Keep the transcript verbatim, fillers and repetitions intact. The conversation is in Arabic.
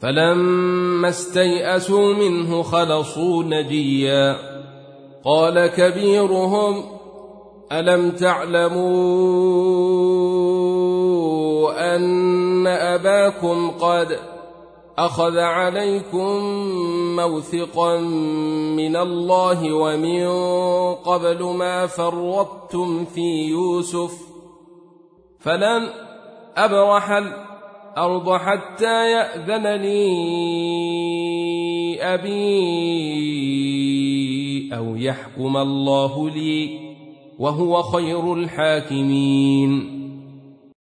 فلما استيئسوا منه خلصوا نجيا قال كبيرهم ألم تعلموا أن أباكم قد أخذ عليكم موثقا من الله ومن قبل ما فرطتم في يوسف فلن أبرح الأرض حتى يأذن لي أبي أو يحكم الله لي وهو خير الحاكمين